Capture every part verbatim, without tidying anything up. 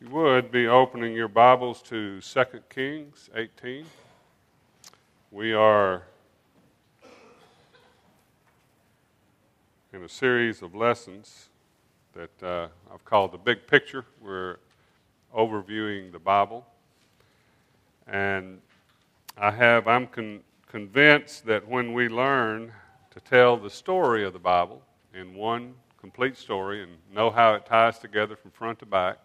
You would be opening your Bibles to Second Kings eighteen. We are in a series of lessons that uh, I've called the Big Picture. We're overviewing the Bible. And I have, I'm con- convinced that when we learn to tell the story of the Bible in one complete story and know how it ties together from front to back,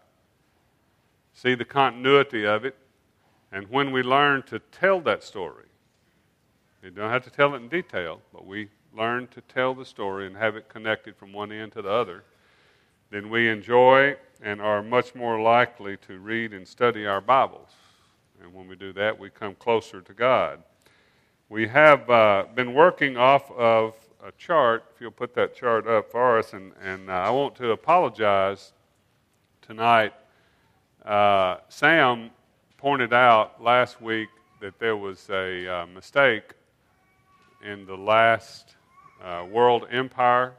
see the continuity of it, and when we learn to tell that story, you don't have to tell it in detail, but we learn to tell the story and have it connected from one end to the other, then we enjoy and are much more likely to read and study our Bibles. And when we do that, we come closer to God. We have uh, been working off of a chart, if you'll put that chart up for us, and, and uh, I want to apologize tonight. Uh, Sam pointed out last week that there was a uh, mistake in the last uh, World Empire,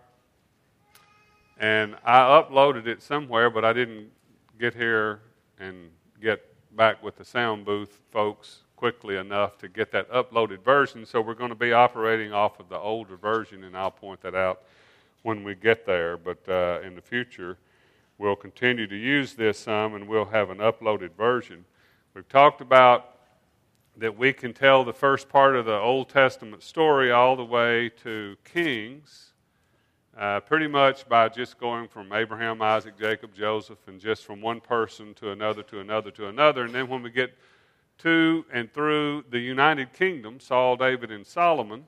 and I uploaded it somewhere, but I didn't get here and get back with the sound booth folks quickly enough to get that uploaded version, so we're going to be operating off of the older version, and I'll point that out when we get there, but uh, in the future we'll continue to use this some, and we'll have an uploaded version. We've talked about that we can tell the first part of the Old Testament story all the way to Kings, uh, pretty much by just going from Abraham, Isaac, Jacob, Joseph, and just from one person to another, to another, to another. And then when we get to and through the United Kingdom, Saul, David, and Solomon,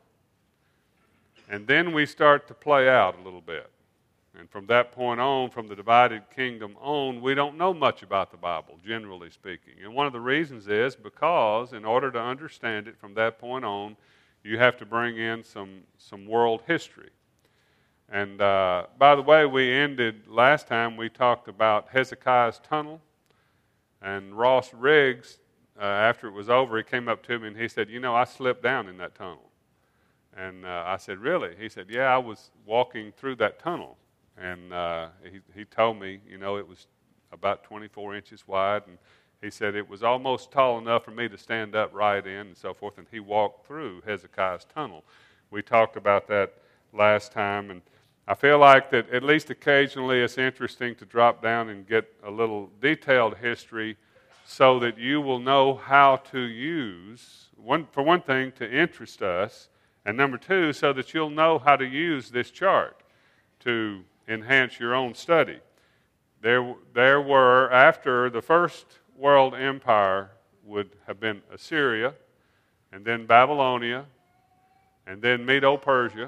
and then we start to play out a little bit. And from that point on, from the divided kingdom on, we don't know much about the Bible, generally speaking. And one of the reasons is because in order to understand it from that point on, you have to bring in some, some world history. And uh, by the way, we ended last time, we talked about Hezekiah's tunnel. And Ross Riggs, uh, after it was over, he came up to me and he said, you know, I slipped down in that tunnel. And uh, I said, really? He said, yeah, I was walking through that tunnel. And uh, he, he told me, you know, it was about twenty-four inches wide. And he said it was almost tall enough for me to stand up right in and so forth. And he walked through Hezekiah's tunnel. We talked about that last time. And I feel like that at least occasionally it's interesting to drop down and get a little detailed history so that you will know how to use, one, for one thing, to interest us. And number two, so that you'll know how to use this chart to enhance your own study. There, there were, after the first world empire would have been Assyria, and then Babylonia, and then Medo-Persia.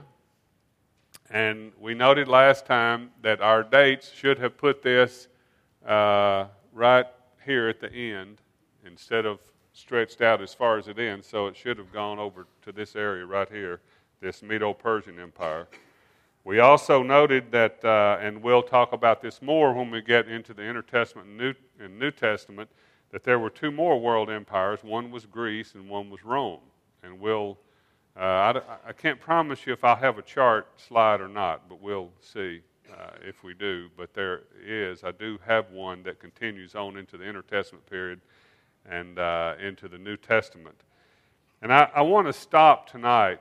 And we noted last time that our dates should have put this uh, right here at the end instead of stretched out as far as it ends, so it should have gone over to this area right here, this Medo-Persian Empire. We also noted that, uh, and we'll talk about this more when we get into the Intertestament and New, and New Testament, that there were two more world empires. One was Greece and one was Rome. And we'll, uh, I, I can't promise you if I'll have a chart slide or not, but we'll see uh, if we do. But there is, I do have one that continues on into the Intertestament period and uh, into the New Testament. And I, I want to stop tonight,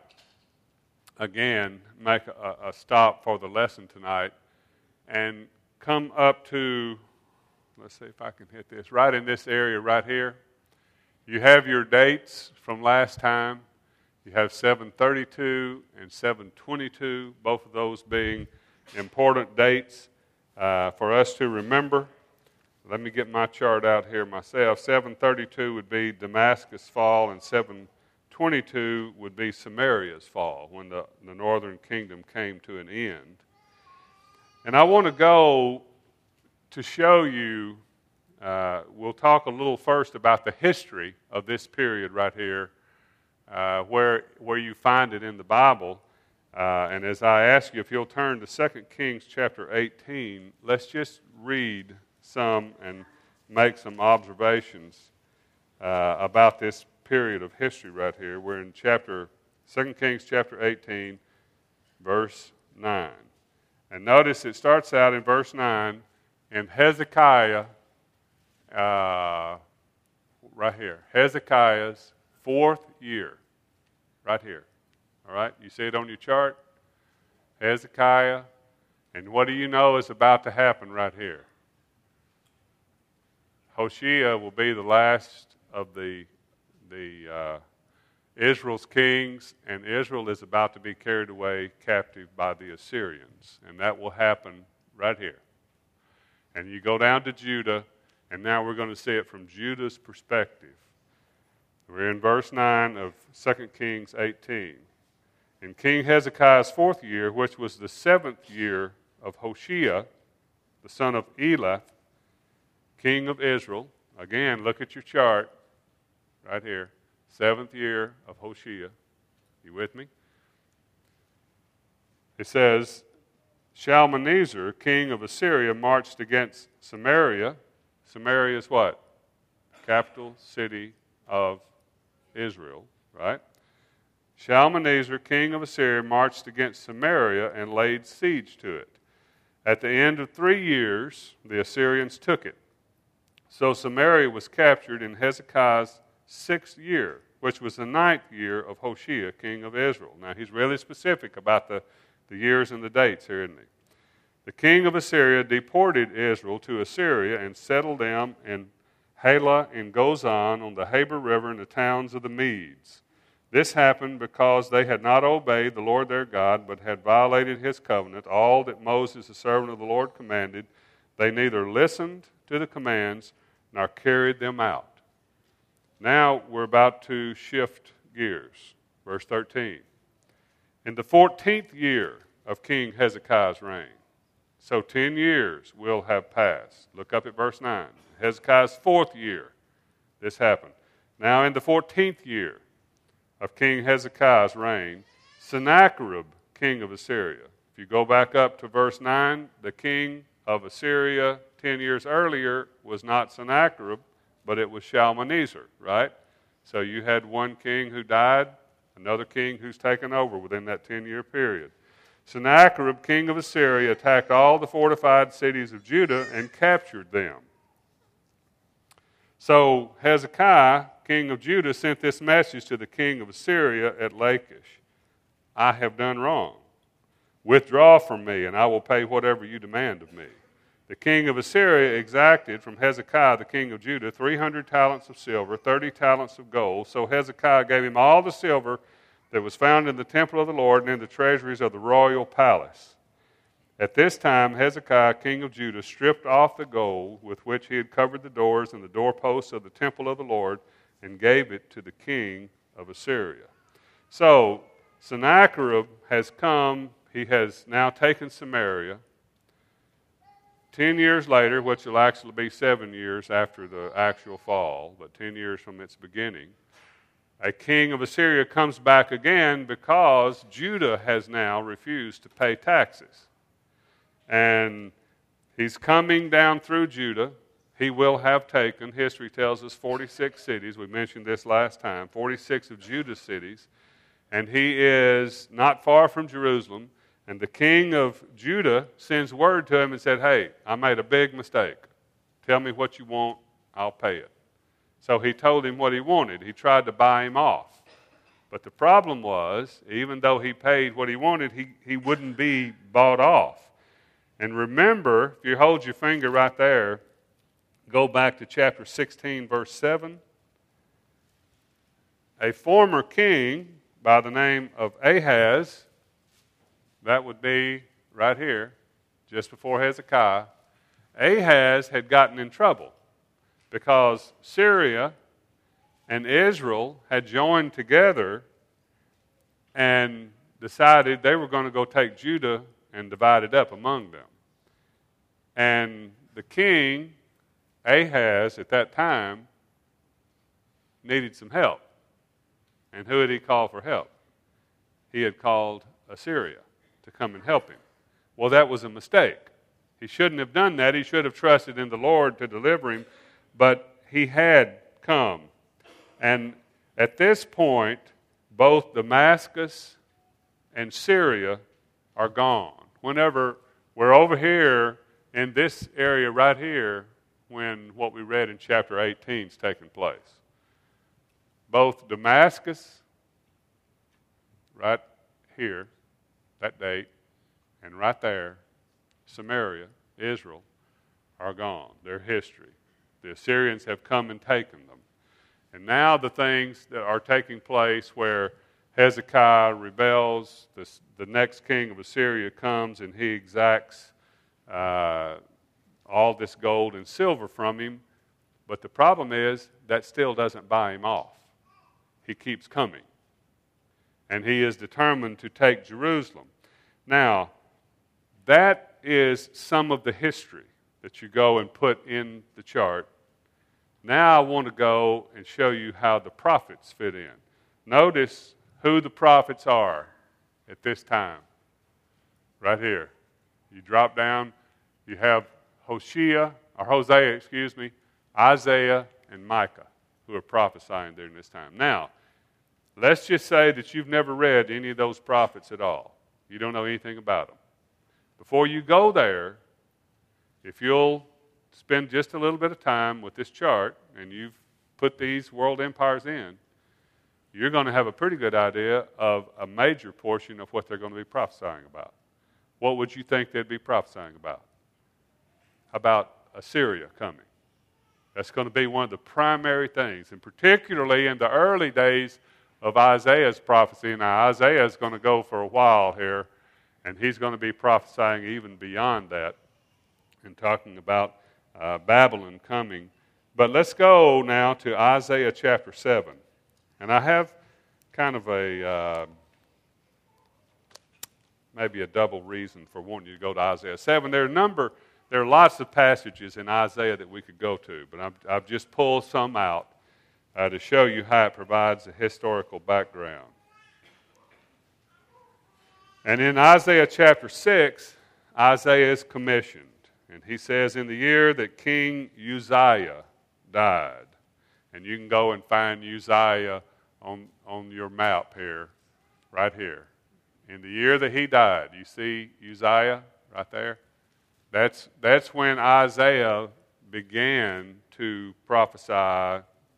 again, make a, a stop for the lesson tonight, and come up to, let's see if I can hit this, right in this area right here. You have your dates from last time. You have seven thirty-two and seven twenty-two, both of those being important dates uh, for us to remember. Let me get my chart out here myself. seven thirty-two would be Damascus' fall, and seven twenty-two would be Samaria's fall, when the, the northern kingdom came to an end. And I want to go to show you, uh, we'll talk a little first about the history of this period right here, uh, where, where you find it in the Bible. Uh, and as I ask you, if you'll turn to Second Kings chapter eighteen, let's just read some and make some observations uh, about this period of history right here. We're in chapter Second Kings chapter eighteen, verse nine. And notice it starts out in verse nine, and Hezekiah uh, right here, Hezekiah's fourth year, right here. All right, you see it on your chart? Hezekiah, and what do you know is about to happen right here? Hoshea will be the last of the the uh, Israel's kings, and Israel is about to be carried away captive by the Assyrians, and that will happen right here. And you go down to Judah, and now we're going to see it from Judah's perspective. We're in verse nine of Second Kings eighteen. In King Hezekiah's fourth year, which was the seventh year of Hoshea, the son of Elah, king of Israel. Again, look at your chart right here. Seventh year of Hoshea. You with me? It says, Shalmaneser, king of Assyria, marched against Samaria. Samaria is what? Capital city of Israel, right? Shalmaneser, king of Assyria, marched against Samaria and laid siege to it. At the end of three years, the Assyrians took it. So Samaria was captured in Hezekiah's sixth year, which was the ninth year of Hoshea, king of Israel. Now, he's really specific about the, the years and the dates here, isn't he? The king of Assyria deported Israel to Assyria and settled them in Halah and Gozan on the Habor River in the towns of the Medes. This happened because they had not obeyed the Lord their God, but had violated his covenant, all that Moses, the servant of the Lord, commanded. They neither listened to the commands nor carried them out. Now we're about to shift gears. Verse thirteen. In the fourteenth year of King Hezekiah's reign, so ten years will have passed. Look up at verse nine. Hezekiah's fourth year, this happened. Now in the fourteenth year of King Hezekiah's reign, Sennacherib, king of Assyria. If you go back up to verse nine, the king of Assyria ten years earlier was not Sennacherib, but it was Shalmaneser, right? So you had one king who died, another king who's taken over within that ten-year period. Sennacherib, king of Assyria, attacked all the fortified cities of Judah and captured them. So Hezekiah, king of Judah, sent this message to the king of Assyria at Lachish. I have done wrong. Withdraw from me, and I will pay whatever you demand of me. The king of Assyria exacted from Hezekiah, the king of Judah, three hundred talents of silver, thirty talents of gold. So Hezekiah gave him all the silver that was found in the temple of the Lord and in the treasuries of the royal palace. At this time, Hezekiah, king of Judah, stripped off the gold with which he had covered the doors and the doorposts of the temple of the Lord and gave it to the king of Assyria. So Sennacherib has come. He has now taken Samaria. Ten years later, which will actually be seven years after the actual fall, but ten years from its beginning, a king of Assyria comes back again because Judah has now refused to pay taxes. And he's coming down through Judah. He will have taken, history tells us, forty-six cities. We mentioned this last time, forty-six of Judah's cities. And he is not far from Jerusalem. And the king of Judah sends word to him and said, hey, I made a big mistake. Tell me what you want, I'll pay it. So he told him what he wanted. He tried to buy him off. But the problem was, even though he paid what he wanted, he, he wouldn't be bought off. And remember, if you hold your finger right there, go back to chapter sixteen, verse seven. A former king by the name of Ahaz, that would be right here, just before Hezekiah, Ahaz had gotten in trouble because Syria and Israel had joined together and decided they were going to go take Judah and divide it up among them. And the king, Ahaz, at that time, needed some help. And who had he called for help? He had called Assyria to come and help him. Well, that was a mistake. He shouldn't have done that. He should have trusted in the Lord to deliver him, but he had come. And at this point, both Damascus and Syria are gone. Whenever we're over here in this area right here, when what we read in chapter eighteen is taking place. Both Damascus, right here, that date, and right there, Samaria, Israel, are gone. They're history. The Assyrians have come and taken them. And now the things that are taking place where Hezekiah rebels, the, the next king of Assyria comes and he exacts uh, all this gold and silver from him. But the problem is that still doesn't buy him off. He keeps coming. And he is determined to take Jerusalem. Now, that is some of the history that you go and put in the chart. Now I want to go and show you how the prophets fit in. Notice who the prophets are at this time. Right here. You drop down, you have Hosea, or Hosea, excuse me, Isaiah, and Micah, who are prophesying during this time. Now, let's just say that you've never read any of those prophets at all. You don't know anything about them. Before you go there, if you'll spend just a little bit of time with this chart and you've put these world empires in, you're going to have a pretty good idea of a major portion of what they're going to be prophesying about. What would you think they'd be prophesying about? About Assyria coming. That's going to be one of the primary things, and particularly in the early days of Isaiah's prophecy. Now, Isaiah is going to go for a while here, and he's going to be prophesying even beyond that and talking about uh, Babylon coming. But let's go now to Isaiah chapter seven. And I have kind of a, uh, maybe a double reason for wanting you to go to Isaiah seven. There are a number, there are lots of passages in Isaiah that we could go to, but I've, I've just pulled some out uh, to show you how it provides a historical background. And in Isaiah chapter six, Isaiah is commissioned. And he says, in the year that King Uzziah died, and you can go and find Uzziah on, on your map here, right here. In the year that he died, you see Uzziah right there? That's, that's when Isaiah began to prophesy uh,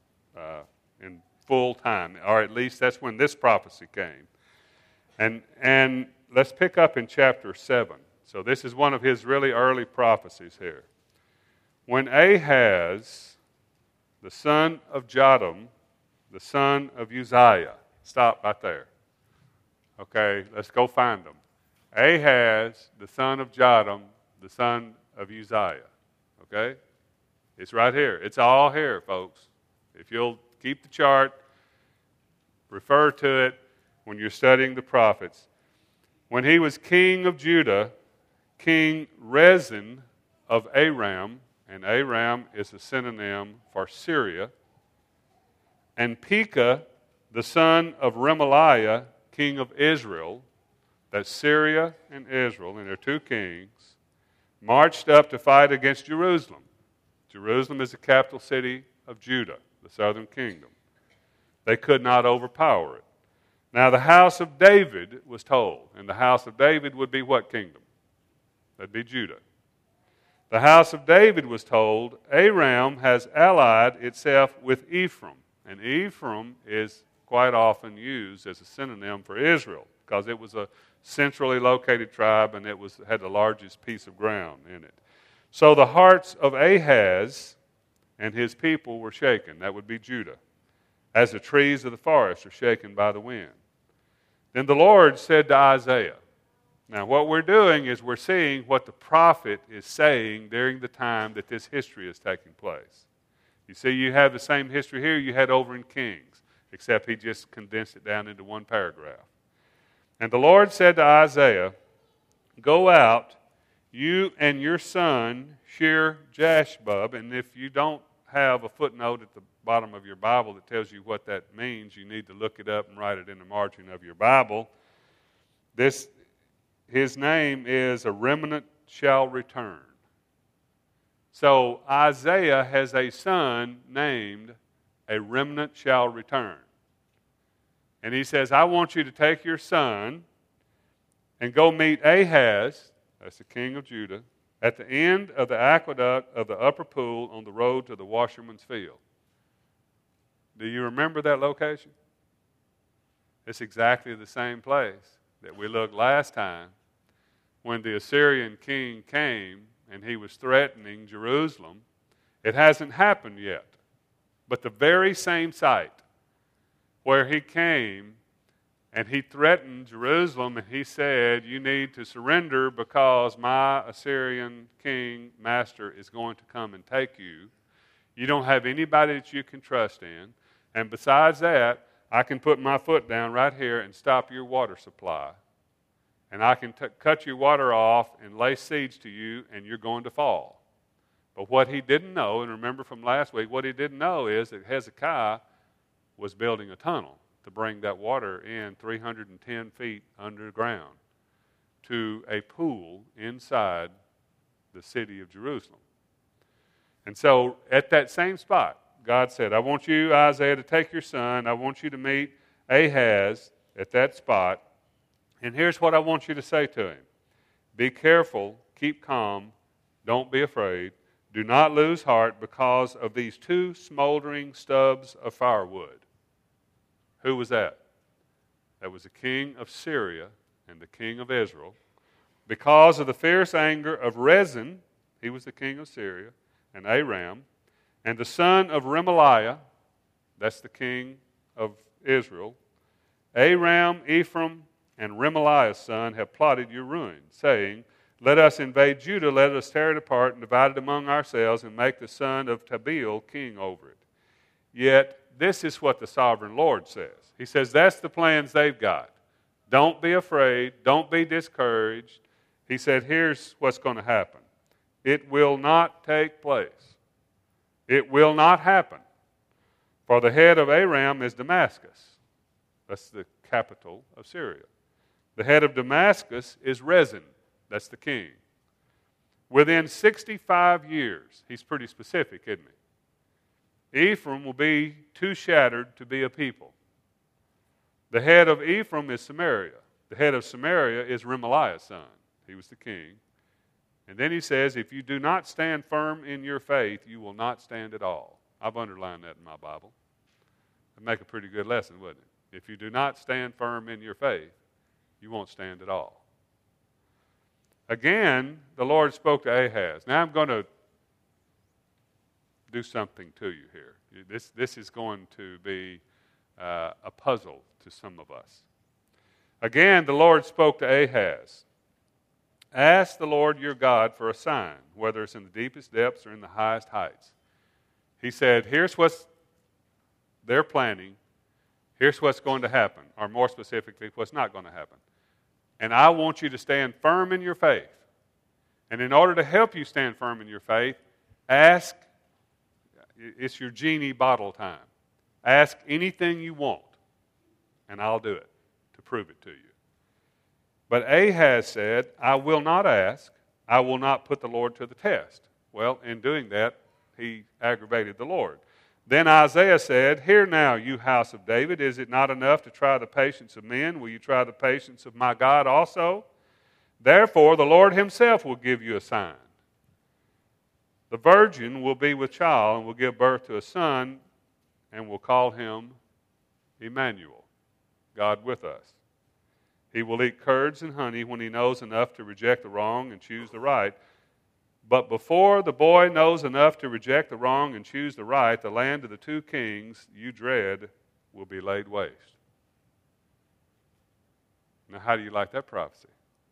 in full time, or at least that's when this prophecy came. And, and let's pick up in chapter seven. So this is one of his really early prophecies here. When Ahaz, the son of Jotham, the son of Uzziah, stop right there. Okay, let's go find them. Ahaz, the son of Jotham, the son of Uzziah. Okay? It's right here. It's all here, folks. If you'll keep the chart, refer to it when you're studying the prophets. When he was king of Judah, King Rezin of Aram, and Aram is a synonym for Syria, and Pekah, the son of Remaliah, king of Israel, that's Syria and Israel, and they're two kings, marched up to fight against Jerusalem. Jerusalem is the capital city of Judah, the southern kingdom. They could not overpower it. Now the house of David was told, and the house of David would be what kingdom? That'd be Judah. The house of David was told, Aram has allied itself with Ephraim. And Ephraim is quite often used as a synonym for Israel because it was a centrally located tribe and it was had the largest piece of ground in it. So the hearts of Ahaz and his people were shaken. That would be Judah. As the trees of the forest are shaken by the wind. Then the Lord said to Isaiah, now, what we're doing is we're seeing what the prophet is saying during the time that this history is taking place. You see, you have the same history here you had over in Kings, except he just condensed it down into one paragraph. And the Lord said to Isaiah, go out, you and your son, Shear-Jashbub, and if you don't have a footnote at the bottom of your Bible that tells you what that means, you need to look it up and write it in the margin of your Bible. This His name is a remnant shall return. So Isaiah has a son named a remnant shall return. And he says, I want you to take your son and go meet Ahaz, that's the king of Judah, at the end of the aqueduct of the upper pool on the road to the washerman's field. Do you remember that location? It's exactly the same place that we looked last time when the Assyrian king came and he was threatening Jerusalem. It hasn't happened yet, but the very same site where he came and he threatened Jerusalem and he said, you need to surrender because my Assyrian king master is going to come and take you. You don't have anybody that you can trust in. And besides that, I can put my foot down right here and stop your water supply. And I can t- cut your water off and lay siege to you, and you're going to fall. But what he didn't know, and remember from last week, what he didn't know is that Hezekiah was building a tunnel to bring that water in three hundred ten feet underground to a pool inside the city of Jerusalem. And so at that same spot, God said, I want you, Isaiah, to take your son. I want you to meet Ahaz at that spot. And here's what I want you to say to him. Be careful, keep calm, don't be afraid. Do not lose heart because of these two smoldering stubs of firewood. Who was that? That was the king of Syria and the king of Israel. Because of the fierce anger of Rezin, he was the king of Syria, and Aram, and the son of Remaliah, that's the king of Israel, Aram, Ephraim, and Remaliah's son have plotted your ruin, saying, let us invade Judah, let us tear it apart and divide it among ourselves and make the son of Tabeel king over it. Yet this is what the sovereign Lord says. He says that's the plans they've got. Don't be afraid. Don't be discouraged. He said here's what's going to happen. It will not take place. It will not happen. For the head of Aram is Damascus. That's the capital of Syria. The head of Damascus is Rezin. That's the king. Within sixty-five years, he's pretty specific, isn't he? Ephraim will be too shattered to be a people. The head of Ephraim is Samaria. The head of Samaria is Remaliah's son. He was the king. And then he says, if you do not stand firm in your faith, you will not stand at all. I've underlined that in my Bible. It'd make a pretty good lesson, wouldn't it? If you do not stand firm in your faith, you won't stand at all. Again, the Lord spoke to Ahaz. Now I'm going to do something to you here. This, this is going to be uh, a puzzle to some of us. Again, the Lord spoke to Ahaz. Ask the Lord your God for a sign, whether it's in the deepest depths or in the highest heights. He said, here's what they're planning. Here's what's going to happen, or more specifically, what's not going to happen. And I want you to stand firm in your faith. And in order to help you stand firm in your faith, ask, it's your genie bottle time. Ask anything you want, and I'll do it to prove it to you. But Ahaz said, I will not ask. I will not put the Lord to the test. Well, in doing that, he aggravated the Lord. Then Isaiah said, hear now, you house of David, is it not enough to try the patience of men? Will you try the patience of my God also? Therefore, the Lord himself will give you a sign. The virgin will be with child and will give birth to a son and will call him Emmanuel, God with us. He will eat curds and honey when he knows enough to reject the wrong and choose the right. But before the boy knows enough to reject the wrong and choose the right, the land of the two kings you dread will be laid waste. Now, how do you like that prophecy?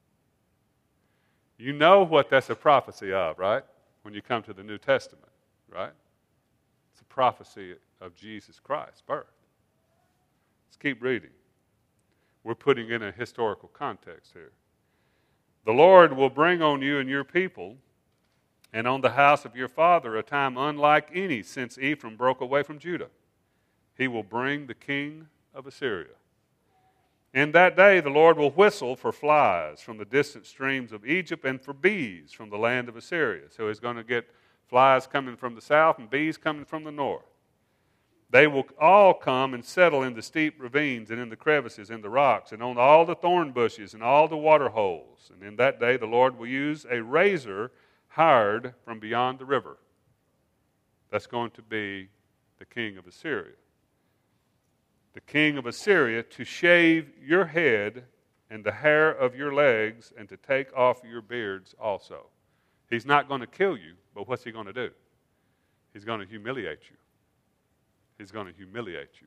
You know what that's a prophecy of, right? When you come to the New Testament, right? It's a prophecy of Jesus Christ's birth. Let's keep reading. We're putting in a historical context here. The Lord will bring on you and your people and on the house of your father a time unlike any since Ephraim broke away from Judah. He will bring the king of Assyria. In that day the Lord will whistle for flies from the distant streams of Egypt and for bees from the land of Assyria. So he's going to get flies coming from the south and bees coming from the north. They will all come and settle in the steep ravines and in the crevices in the rocks and on all the thorn bushes and all the water holes. And in that day the Lord will use a razor hired from beyond the river. That's going to be the king of Assyria. The king of Assyria to shave your head and the hair of your legs and to take off your beards also. He's not going to kill you, but what's he going to do? He's going to humiliate you. He's going to humiliate you.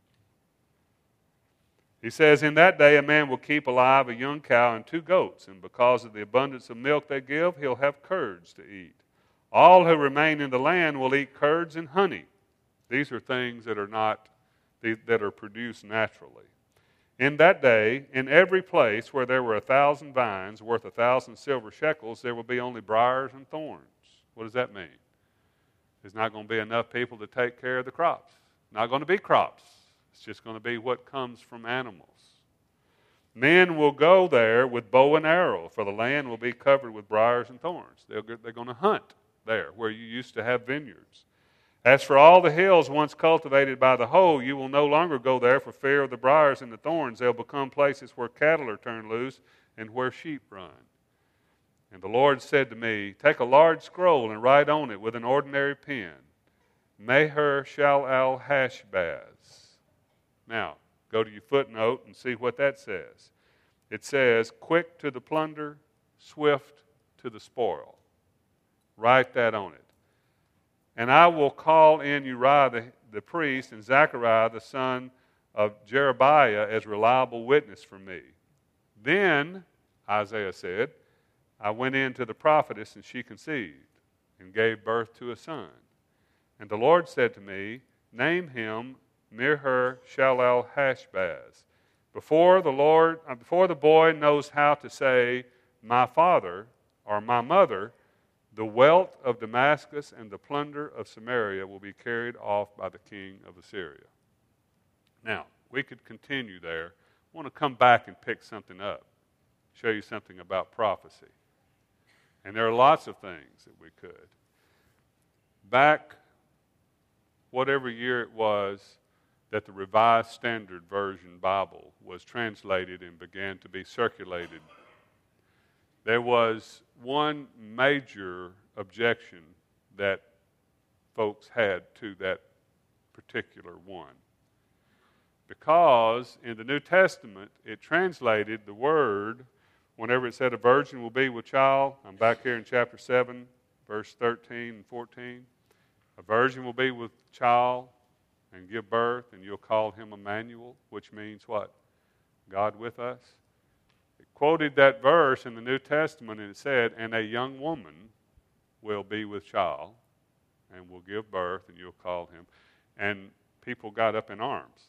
He says, in that day a man will keep alive a young cow and two goats, and because of the abundance of milk they give, he'll have curds to eat. All who remain in the land will eat curds and honey. These are things that are not, that are produced naturally. In that day, in every place where there were a thousand vines worth a thousand silver shekels, there will be only briars and thorns. What does that mean? There's not going to be enough people to take care of the crops. Not going to be crops. It's just going to be what comes from animals. Men will go there with bow and arrow, for the land will be covered with briars and thorns. They're, they're going to hunt there, where you used to have vineyards. As for all the hills once cultivated by the hoe, you will no longer go there for fear of the briars and the thorns. They'll become places where cattle are turned loose and where sheep run. And the Lord said to me, take a large scroll and write on it with an ordinary pen, Maher Shalal Hashbaz. Now, go to your footnote and see what that says. It says, quick to the plunder, swift to the spoil. Write that on it. And I will call in Uriah the, the priest and Zechariah the son of Jerebiah as reliable witness for me. Then, Isaiah said, I went in to the prophetess, and she conceived and gave birth to a son. And the Lord said to me, name him Maher Shalal Hashbaz. Before the Lord, uh, before the boy knows how to say, my father or my mother, the wealth of Damascus and the plunder of Samaria will be carried off by the king of Assyria. Now, we could continue there. I want to come back and pick something up, show you something about prophecy. And there are lots of things that we could. Back, whatever year it was, that the Revised Standard Version Bible was translated and began to be circulated, there was one major objection that folks had to that particular one. Because in the New Testament, it translated the word, whenever it said a virgin will be with child, I'm back here in chapter seven, verse thirteen and fourteen. A virgin will be with child and give birth, and you'll call him Emmanuel, which means what? God with us. It quoted that verse in the New Testament, and it said, and a young woman will be with child and will give birth, and you'll call him. And people got up in arms.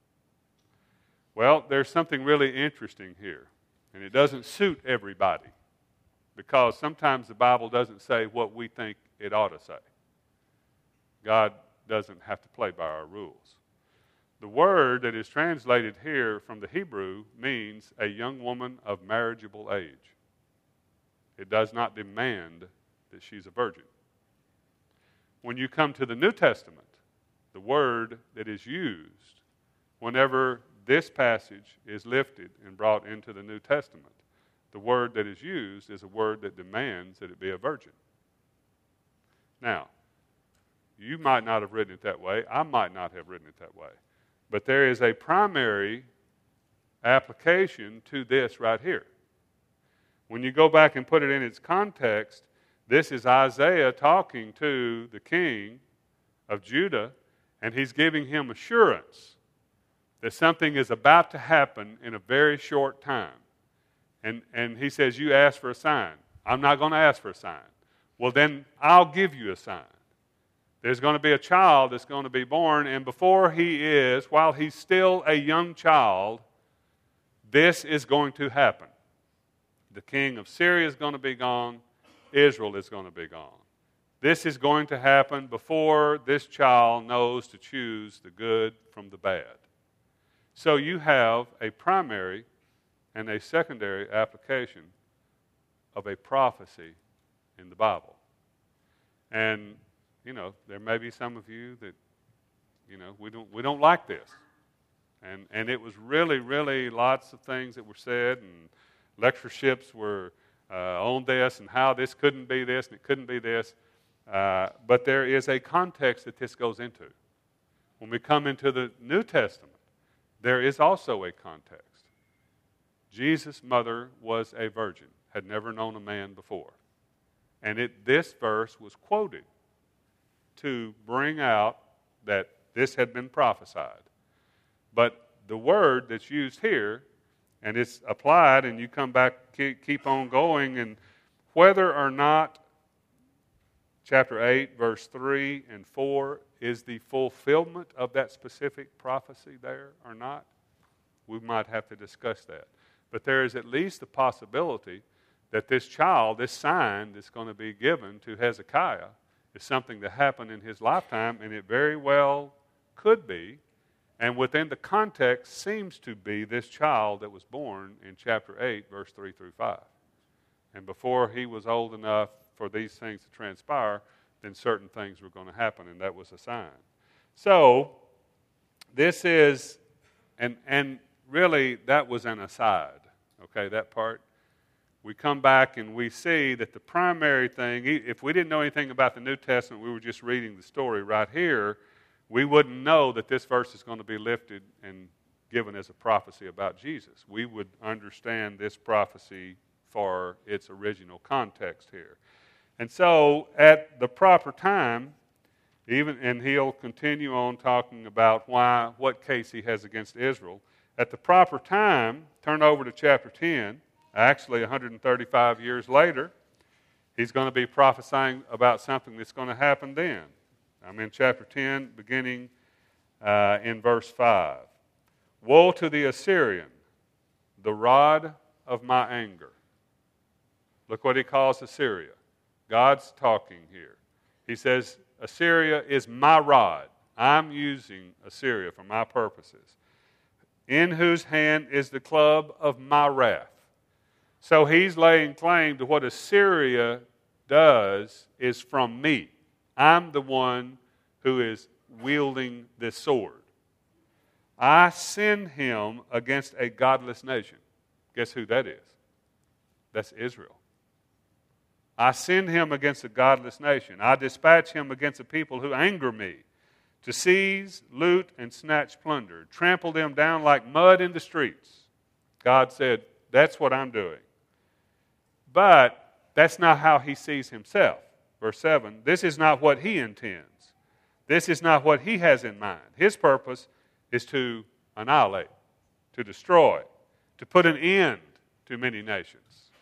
Well, there's something really interesting here, and it doesn't suit everybody, because sometimes the Bible doesn't say what we think it ought to say. God doesn't have to play by our rules. The word that is translated here from the Hebrew means a young woman of marriageable age. It does not demand that she's a virgin. When you come to the New Testament, the word that is used whenever this passage is lifted and brought into the New Testament, the word that is used is a word that demands that it be a virgin. Now, you might not have written it that way. I might not have written it that way. But there is a primary application to this right here. When you go back and put it in its context, this is Isaiah talking to the king of Judah, and he's giving him assurance that something is about to happen in a very short time. And, and he says, you ask for a sign. I'm not going to ask for a sign. Well, then I'll give you a sign. There's going to be a child that's going to be born, and before he is, while he's still a young child, this is going to happen. The king of Syria is going to be gone. Israel is going to be gone. This is going to happen before this child knows to choose the good from the bad. So you have a primary and a secondary application of a prophecy in the Bible. And you know, there may be some of you that, you know, we don't we don't like this. And and it was really, really lots of things that were said, and lectureships were uh, on this and how this couldn't be this and it couldn't be this. Uh, but there is a context that this goes into. When we come into the New Testament, there is also a context. Jesus' mother was a virgin, had never known a man before. And it, this verse was quoted to bring out that this had been prophesied. But the word that's used here, and it's applied, and you come back, keep on going, and whether or not chapter eight, verse three and four is the fulfillment of that specific prophecy there or not, we might have to discuss that. But there is at least the possibility that this child, this sign that's going to be given to Hezekiah, is something that happened in his lifetime, and it very well could be, and within the context seems to be this child that was born in chapter eight, verse three through five. And before he was old enough for these things to transpire, then certain things were going to happen, and that was a sign. So, this is, and and really that was an aside, okay, that part. We come back and we see that the primary thing, if we didn't know anything about the New Testament, we were just reading the story right here, we wouldn't know that this verse is going to be lifted and given as a prophecy about Jesus. We would understand this prophecy for its original context here. And so, at the proper time, even, and he'll continue on talking about why, what case he has against Israel. At the proper time, turn over to chapter ten. Actually, one hundred thirty-five years later, he's going to be prophesying about something that's going to happen then. I'm in chapter ten, beginning uh, in verse five. Woe to the Assyrian, the rod of my anger. Look what he calls Assyria. God's talking here. He says, Assyria is my rod. I'm using Assyria for my purposes. In whose hand is the club of my wrath. So he's laying claim to what Assyria does is from me. I'm the one who is wielding this sword. I send him against a godless nation. Guess who that is? That's Israel. I send him against a godless nation. I dispatch him against a people who anger me, to seize, loot, and snatch plunder, trample them down like mud in the streets. God said, that's what I'm doing. But that's not how he sees himself. Verse seven, this is not what he intends. This is not what he has in mind. His purpose is to annihilate, to destroy, to put an end to many nations.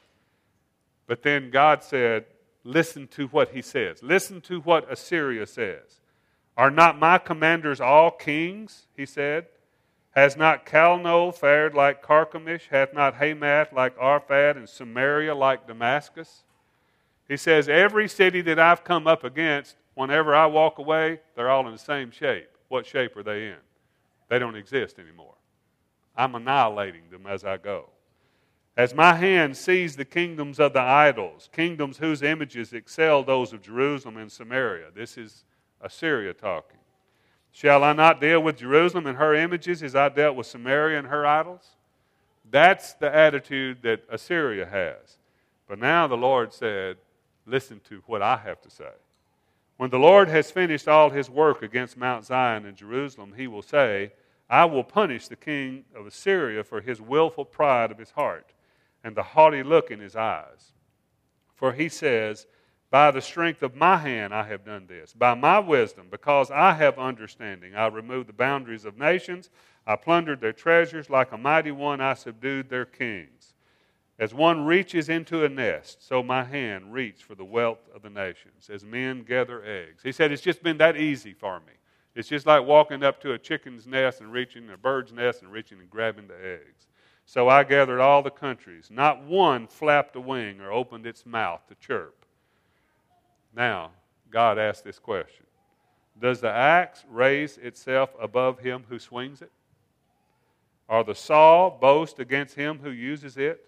But then God said, listen to what he says. Listen to what Assyria says. Are not my commanders all kings, he said? Has not Calno fared like Carchemish? Hath not Hamath like Arphad, and Samaria like Damascus? He says, every city that I've come up against, whenever I walk away, they're all in the same shape. What shape are they in? They don't exist anymore. I'm annihilating them as I go. As my hand sees the kingdoms of the idols, kingdoms whose images excel those of Jerusalem and Samaria. This is Assyria talking. Shall I not deal with Jerusalem and her images as I dealt with Samaria and her idols? That's the attitude that Assyria has. But now the Lord said, listen to what I have to say. When the Lord has finished all his work against Mount Zion and Jerusalem, he will say, I will punish the king of Assyria for his willful pride of his heart and the haughty look in his eyes. For he says, by the strength of my hand I have done this. By my wisdom, because I have understanding, I removed the boundaries of nations. I plundered their treasures. Like a mighty one, I subdued their kings. As one reaches into a nest, so my hand reached for the wealth of the nations, as men gather eggs. He said, it's just been that easy for me. It's just like walking up to a chicken's nest and reaching, a bird's nest and reaching and grabbing the eggs. So I gathered all the countries. Not one flapped a wing or opened its mouth to chirp. Now, God asked this question. Does the axe raise itself above him who swings it? Or the saw boast against him who uses it?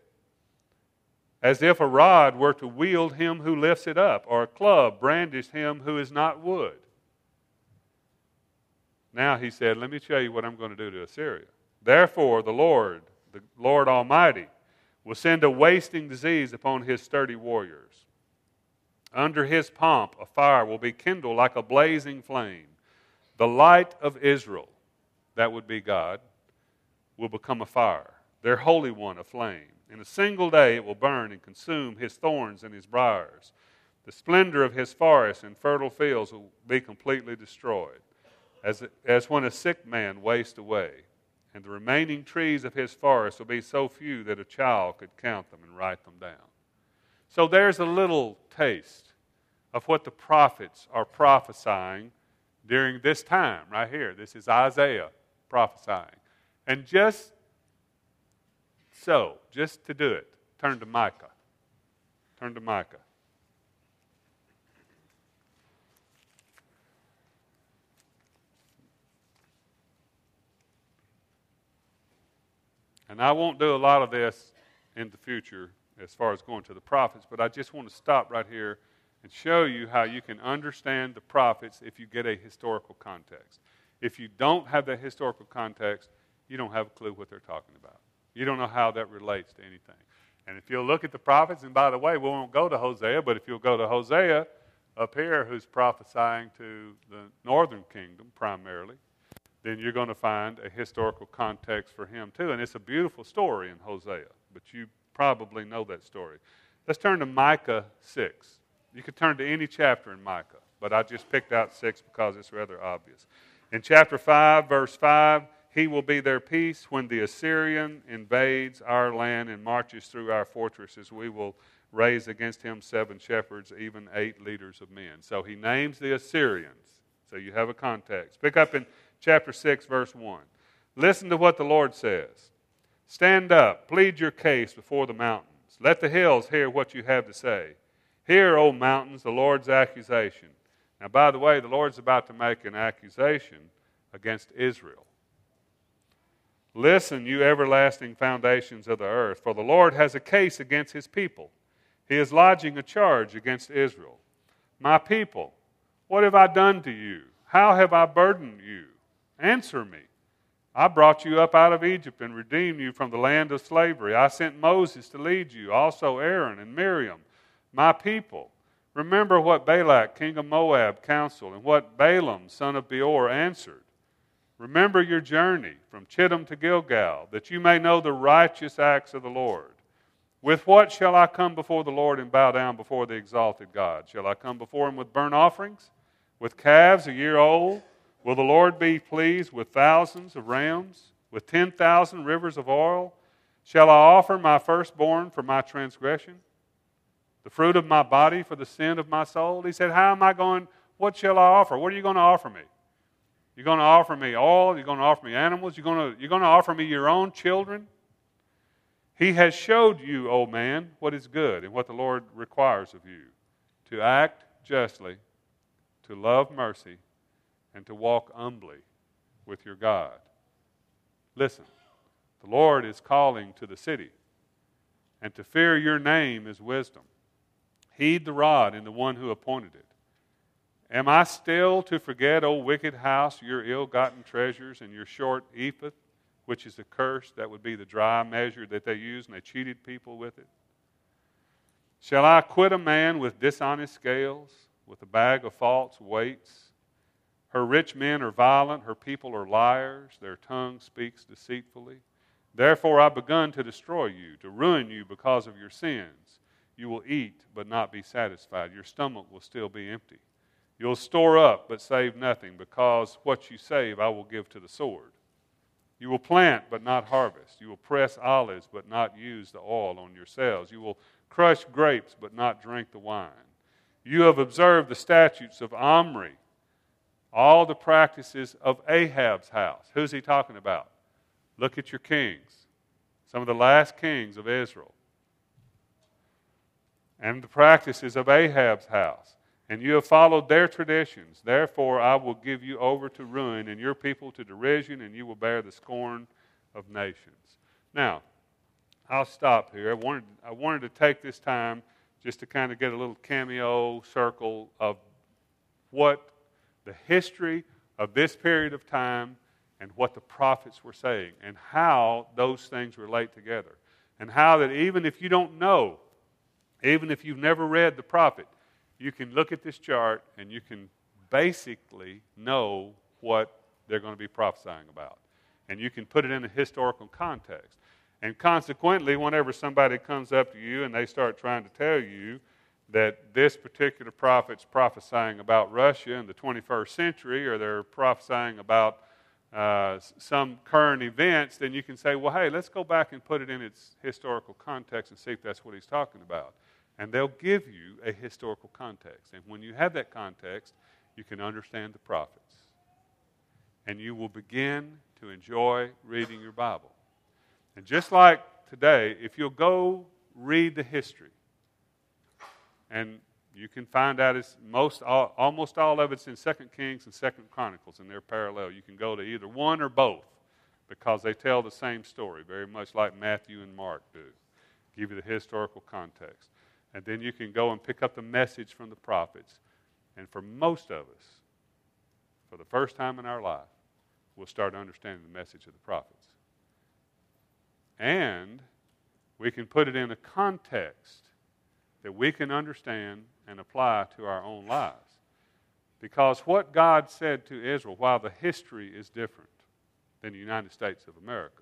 As if a rod were to wield him who lifts it up, or a club brandish him who is not wood. Now he said, let me show you what I'm going to do to Assyria. Therefore, the Lord, the Lord Almighty, will send a wasting disease upon his sturdy warriors. Under his pomp, a fire will be kindled like a blazing flame. The light of Israel, that would be God, will become a fire, their Holy One a flame. In a single day it will burn and consume his thorns and his briars. The splendor of his forests and fertile fields will be completely destroyed, as, as when a sick man wastes away. And the remaining trees of his forest will be so few that a child could count them and write them down. So there's a little taste of what the prophets are prophesying during this time right here. This is Isaiah prophesying. And just so, just to do it, turn to Micah. Turn to Micah. And I won't do a lot of this in the future as far as going to the prophets, but I just want to stop right here and show you how you can understand the prophets if you get a historical context. If you don't have that historical context, you don't have a clue what they're talking about. You don't know how that relates to anything. And if you'll look at the prophets, and by the way, we won't go to Hosea, but if you'll go to Hosea up here, who's prophesying to the northern kingdom primarily, then you're going to find a historical context for him too. And it's a beautiful story in Hosea, but you probably know that story. Let's turn to Micah six. You could turn to any chapter in Micah, but I just picked out six because it's rather obvious. In chapter five, verse five, he will be their peace when the Assyrian invades our land and marches through our fortresses. We will raise against him seven shepherds, even eight leaders of men. So he names the Assyrians. So you have a context. Pick up in chapter six, verse one. Listen to what the Lord says. Stand up, plead your case before the mountains. Let the hills hear what you have to say. Hear, O mountains, the Lord's accusation. Now, by the way, the Lord's about to make an accusation against Israel. Listen, you everlasting foundations of the earth, for the Lord has a case against his people. He is lodging a charge against Israel. My people, what have I done to you? How have I burdened you? Answer me. I brought you up out of Egypt and redeemed you from the land of slavery. I sent Moses to lead you, also Aaron and Miriam, my people. Remember what Balak, king of Moab, counseled, and what Balaam, son of Beor, answered. Remember your journey from Chittim to Gilgal, that you may know the righteous acts of the Lord. With what shall I come before the Lord and bow down before the exalted God? Shall I come before him with burnt offerings, with calves a year old? Will the Lord be pleased with thousands of rams, with ten thousand rivers of oil? Shall I offer my firstborn for my transgression, the fruit of my body for the sin of my soul? He said, how am I going, what shall I offer? What are you going to offer me? You're going to offer me oil? You're going to offer me animals? You're going to, you're going to offer me your own children? He has showed you, O man, what is good and what the Lord requires of you, to act justly, to love mercy, and to walk humbly with your God. Listen, the Lord is calling to the city, and to fear your name is wisdom. Heed the rod and the one who appointed it. Am I still to forget, O wicked house, your ill-gotten treasures and your short ephah, which is a curse? That would be the dry measure that they used, and they cheated people with it. Shall I quit a man with dishonest scales, with a bag of false weights? Her rich men are violent, her people are liars, their tongue speaks deceitfully. Therefore I begun to destroy you, to ruin you because of your sins. You will eat, but not be satisfied. Your stomach will still be empty. You'll store up, but save nothing, because what you save I will give to the sword. You will plant, but not harvest. You will press olives, but not use the oil on yourselves. You will crush grapes, but not drink the wine. You have observed the statutes of Omri, all the practices of Ahab's house. Who's he talking about? Look at your kings, some of the last kings of Israel. And the practices of Ahab's house. And you have followed their traditions. Therefore I will give you over to ruin, and your people to derision, and you will bear the scorn of nations. Now, I'll stop here. I wanted, I wanted to take this time just to kind of get a little cameo circle of what the history of this period of time and what the prophets were saying and how those things relate together. And how that even if you don't know, even if you've never read the prophet, you can look at this chart and you can basically know what they're going to be prophesying about. And you can put it in a historical context. And consequently, whenever somebody comes up to you and they start trying to tell you that this particular prophet's prophesying about Russia in the twenty-first century, or they're prophesying about uh, some current events, then you can say, well, hey, let's go back and put it in its historical context and see if that's what he's talking about. And they'll give you a historical context. And when you have that context, you can understand the prophets. And you will begin to enjoy reading your Bible. And just like today, if you'll go read the history, and you can find out it's most all, almost all of it's in Second Kings and Second Chronicles, and they're parallel. You can go to either one or both because they tell the same story, very much like Matthew and Mark do. Give you the historical context. And then you can go and pick up the message from the prophets. And for most of us, for the first time in our life, we'll start understanding the message of the prophets. And we can put it in a context that we can understand and apply to our own lives. Because what God said to Israel, while the history is different than the United States of America,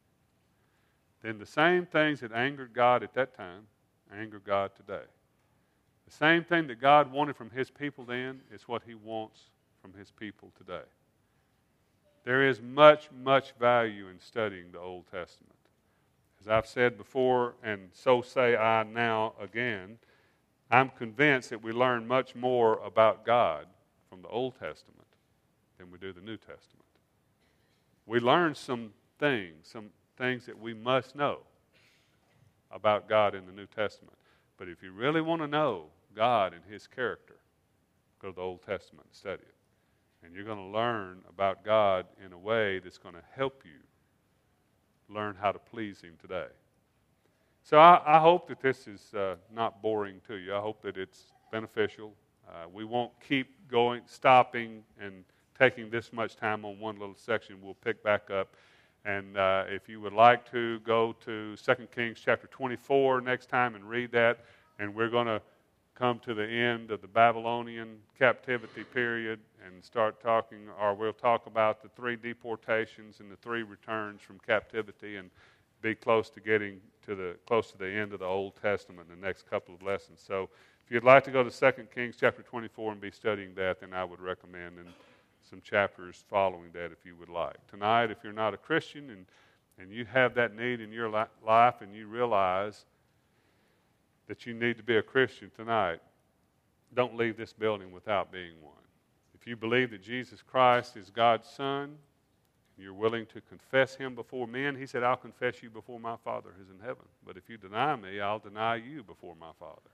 then the same things that angered God at that time anger God today. The same thing that God wanted from his people then is what he wants from his people today. There is much, much value in studying the Old Testament. As I've said before, and so say I now again, I'm convinced that we learn much more about God from the Old Testament than we do the New Testament. We learn some things, some things that we must know about God in the New Testament. But if you really want to know God and his character, go to the Old Testament and study it. And you're going to learn about God in a way that's going to help you learn how to please him today. So I, I hope that this is uh, not boring to you. I hope that it's beneficial. Uh, we won't keep going, stopping and taking this much time on one little section. We'll pick back up. And uh, if you would like to go to Second Kings chapter twenty-four next time and read that, and we're going to come to the end of the Babylonian captivity period and start talking, or we'll talk about the three deportations and the three returns from captivity, and be close to getting to the close to the end of the Old Testament in the next couple of lessons. So if you'd like to go to Second Kings chapter twenty-four and be studying that, then I would recommend and some chapters following that if you would like. Tonight, if you're not a Christian and, and you have that need in your li- life and you realize that you need to be a Christian tonight, don't leave this building without being one. If you believe that Jesus Christ is God's Son, and you're willing to confess him before men, he said, I'll confess you before my Father who's in heaven. But if you deny me, I'll deny you before my Father.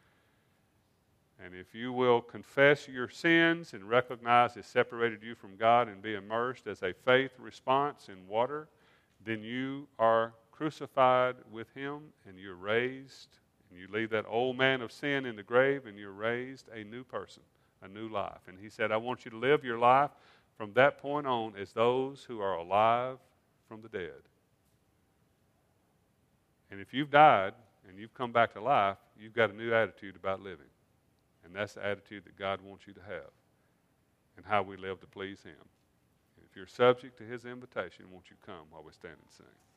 And if you will confess your sins and recognize it separated you from God and be immersed as a faith response in water, then you are crucified with him and you're raised. And you leave that old man of sin in the grave and you're raised a new person, a new life. And he said, I want you to live your life from that point on as those who are alive from the dead. And if you've died and you've come back to life, you've got a new attitude about living. And that's the attitude that God wants you to have and how we live to please him. And if you're subject to his invitation, won't you come while we stand and sing?